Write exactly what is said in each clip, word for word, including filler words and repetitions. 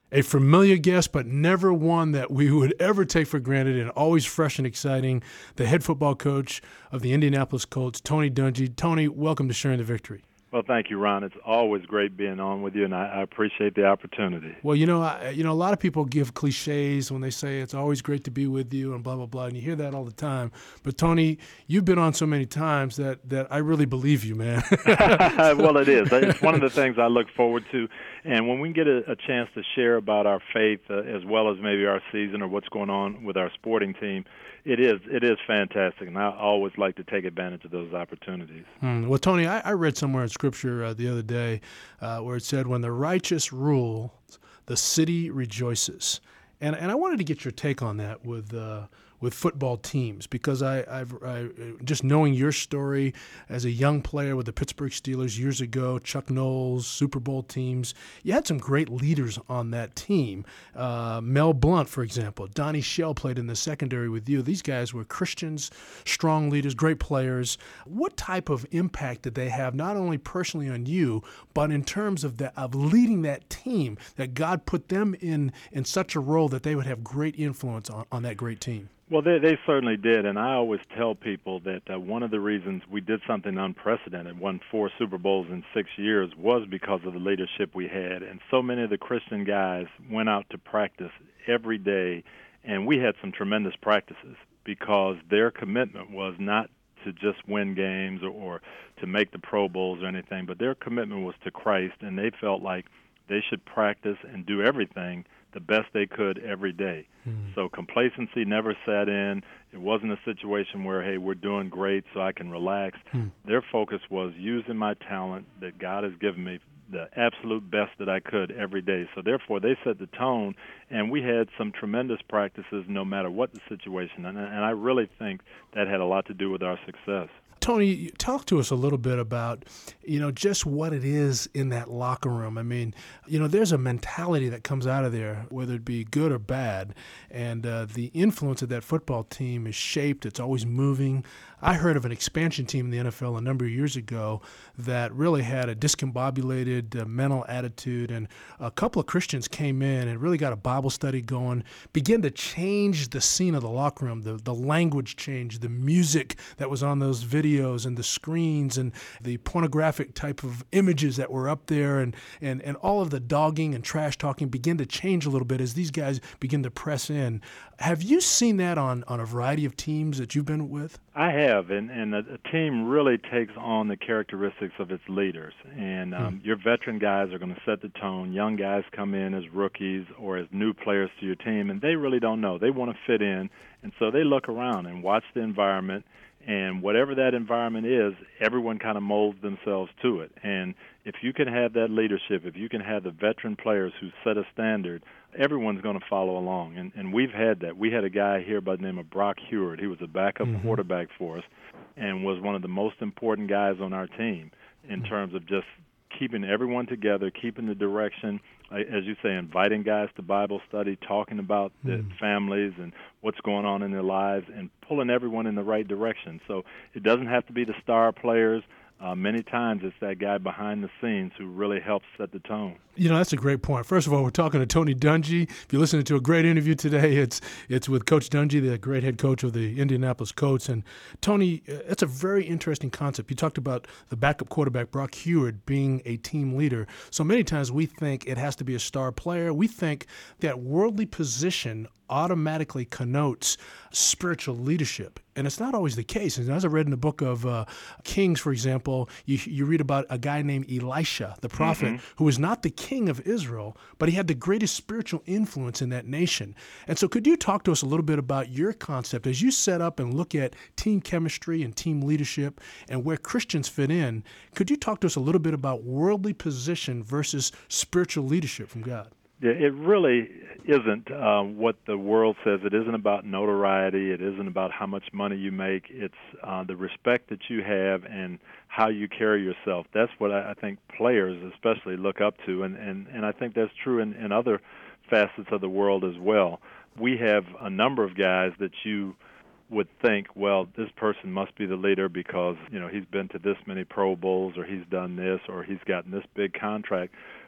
A familiar guest, but never one that we would ever take for granted, and always fresh and exciting, the head football coach of the Indianapolis Colts, Tony Dungy. Tony, welcome to Sharing the Victory. Well, thank you, Ron. It's always great being on with you, and I, I appreciate the opportunity. Well, you know, I, you know, a lot of people give cliches when they say it's always great to be with you and blah, blah, blah, and you hear that all the time. But, Tony, you've been on so many times that, that I really believe you, man. Well, it is. It's one of the things I look forward to. And when we get a, a chance to share about our faith uh, as well as maybe our season or what's going on with our sporting team, it is it is fantastic, and I always like to take advantage of those opportunities. Hmm. Well, Tony, I, I read somewhere in Scripture uh, the other day uh, where it said, when the righteous rule, the city rejoices. And and I wanted to get your take on that with uh, with football teams, because I, I've I, just knowing your story as a young player with the Pittsburgh Steelers years ago, Chuck Knowles, Super Bowl teams, you had some great leaders on that team. Uh, Mel Blount, for example, Donnie Shell played in the secondary with you. These guys were Christians, strong leaders, great players. What type of impact did they have, not only personally on you, but in terms of the, of leading that team, that God put them in in such a role that they would have great influence on, on that great team? Well, they, they certainly did, and I always tell people that uh, one of the reasons we did something unprecedented, won four Super Bowls in six years, was because of the leadership we had. And so many of the Christian guys went out to practice every day, and we had some tremendous practices because their commitment was not to just win games or, or to make the Pro Bowls or anything, but their commitment was to Christ, and they felt like they should practice and do everything the best they could every day. Mm. So complacency never sat in. It wasn't a situation where, hey, we're doing great so I can relax. Mm. Their focus was using my talent that God has given me the absolute best that I could every day. So therefore, they set the tone, and we had some tremendous practices no matter what the situation. And, and I really think that had a lot to do with our success. Tony, talk to us a little bit about, you know, just what it is in that locker room. I mean, you know, there's a mentality that comes out of there, whether it be good or bad, and uh, the influence of that football team is shaped. It's always moving. I heard of an expansion team in the N F L a number of years ago that really had a discombobulated uh, mental attitude, and a couple of Christians came in and really got a Bible study going, began to change the scene of the locker room, the, the language changed, the music that was on those videos and the screens and the pornographic type of images that were up there, and, and, and all of the dogging and trash talking began to change a little bit as these guys begin to press in. Have you seen that on, on a variety of teams that you've been with? I have, and, and a, a team really takes on the characteristics of its leaders. And um, hmm. your veteran guys are going to set the tone. Young guys come in as rookies or as new players to your team, and they really don't know. They want to fit in, and so they look around and watch the environment. And whatever that environment is, everyone kind of molds themselves to it. And if you can have that leadership, if you can have the veteran players who set a standard, everyone's going to follow along. And, and we've had that. We had a guy here by the name of Brock Heward. He was a backup mm-hmm. quarterback for us and was one of the most important guys on our team in mm-hmm. terms of just keeping everyone together, keeping the direction, as you say, inviting guys to Bible study, talking about the mm. families and what's going on in their lives, and pulling everyone in the right direction. So it doesn't have to be the star players. Uh, many times it's that guy behind the scenes who really helps set the tone. You know, that's a great point. First of all, we're talking to Tony Dungy. If you're listening to a great interview today, it's it's with Coach Dungy, the great head coach of the Indianapolis Colts. And Tony, that's a very interesting concept. You talked about the backup quarterback, Brock Heward, being a team leader. So many times we think it has to be a star player. We think that worldly position automatically connotes spiritual leadership. And it's not always the case. And as I read in the book of uh, Kings, for example, you, you read about a guy named Elisha, the prophet, mm-hmm. who was not the king of Israel, but he had the greatest spiritual influence in that nation. And so could you talk to us a little bit about your concept as you set up and look at team chemistry and team leadership and where Christians fit in? Could you talk to us a little bit about worldly position versus spiritual leadership from God? Yeah, it really isn't uh, what the world says. It isn't about notoriety. It isn't about how much money you make. It's uh, the respect that you have and how you carry yourself. That's what I, I think players especially look up to, and, and, and I think that's true in, in other facets of the world as well. We have a number of guys that you would think, well, this person must be the leader because, you know, he's been to this many Pro Bowls or he's done this or he's gotten this big contract.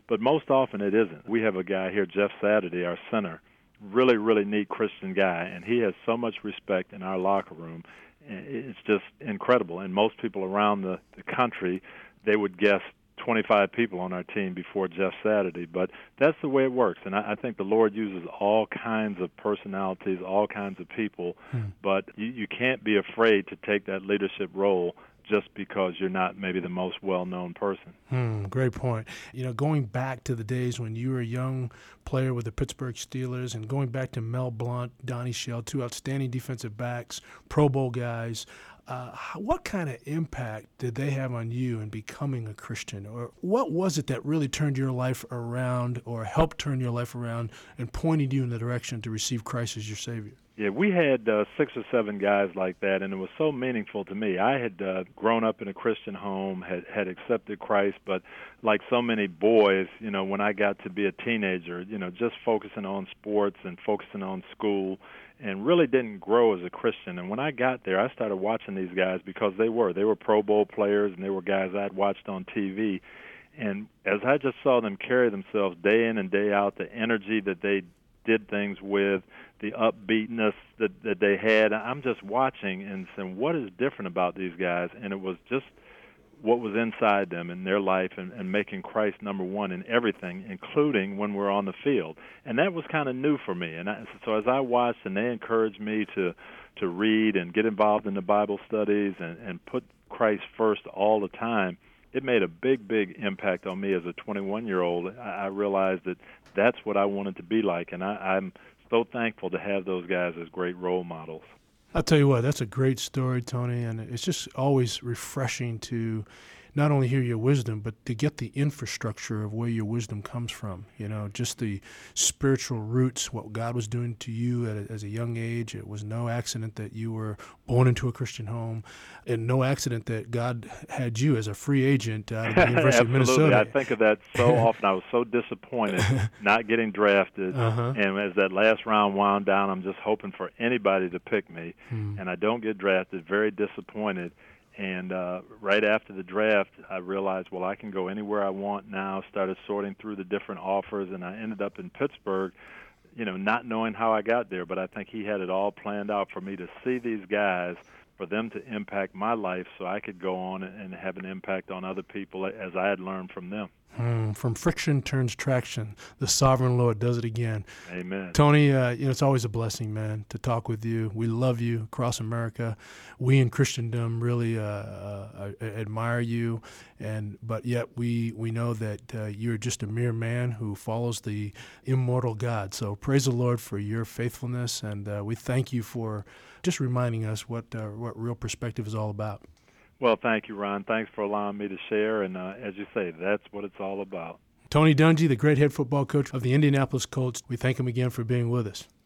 but most often it isn't. We have a guy here, Jeff Saturday, our center, really, really neat Christian guy, and he has so much respect in our locker room. It's just incredible. And most people around the, the country, they would guess twenty-five people on our team before Jeff Saturday. But that's the way it works. And I, I think the Lord uses all kinds of personalities, all kinds of people. Hmm. But you, you can't be afraid to take that leadership role just because you're not maybe the most well-known person. Hmm, great point. You know, going back to the days when you were a young player with the Pittsburgh Steelers and going back to Mel Blount, Donnie Shell, two outstanding defensive backs, Pro Bowl guys, uh, what kind of impact did they have on you in becoming a Christian? Or what was it that really turned your life around or helped turn your life around and pointed you in the direction to receive Christ as your Savior? Yeah, we had uh, six or seven guys like that, and it was so meaningful to me. I had uh, grown up in a Christian home, had, had accepted Christ, but like so many boys, you know, when I got to be a teenager, you know, just focusing on sports and focusing on school and really didn't grow as a Christian. And when I got there, I started watching these guys because they were. They were Pro Bowl players, and they were guys I'd watched on T V. And as I just saw them carry themselves day in and day out, the energy that they did things with, the upbeatness that, that they had, I'm just watching and saying, what is different about these guys? And it was just what was inside them in their life and, and making Christ number one in everything, including when we're on the field. And that was kind of new for me. And I, so as I watched, and they encouraged me to, to read and get involved in the Bible studies and, and put Christ first all the time, it made a big, big impact on me as a twenty-one-year-old. I, I realized that that's what I wanted to be like, and I, I'm so thankful to have those guys as great role models. I'll tell you what, that's a great story, Tony, and it's just always refreshing to not only hear your wisdom, but to get the infrastructure of where your wisdom comes from. You know, just the spiritual roots, what God was doing to you at a, as a young age. It was no accident that you were born into a Christian home, and no accident that God had you as a free agent out of the University of Minnesota. I think of that so often. I was so disappointed not getting drafted, uh-huh. and as that last round wound down, I'm just hoping for anybody to pick me, hmm. and I don't get drafted, very disappointed. And uh, right after the draft, I realized, well, I can go anywhere I want now, started sorting through the different offers, and I ended up in Pittsburgh, you know, not knowing how I got there. But I think he had it all planned out for me to see these guys, for them to impact my life so I could go on and have an impact on other people as I had learned from them. Hmm, from friction turns traction. The sovereign Lord does it again. Amen. Tony, uh, you know, it's always a blessing, man, to talk with you. We love you across America. We in Christendom really uh, uh, admire you, and but yet we we know that uh, you're just a mere man who follows the immortal God. So praise the Lord for your faithfulness, and uh, we thank you for just reminding us what uh, what real perspective is all about. Well, thank you, Ron. Thanks for allowing me to share. And uh, as you say, that's what it's all about. Tony Dungy, the great head football coach of the Indianapolis Colts, we thank him again for being with us.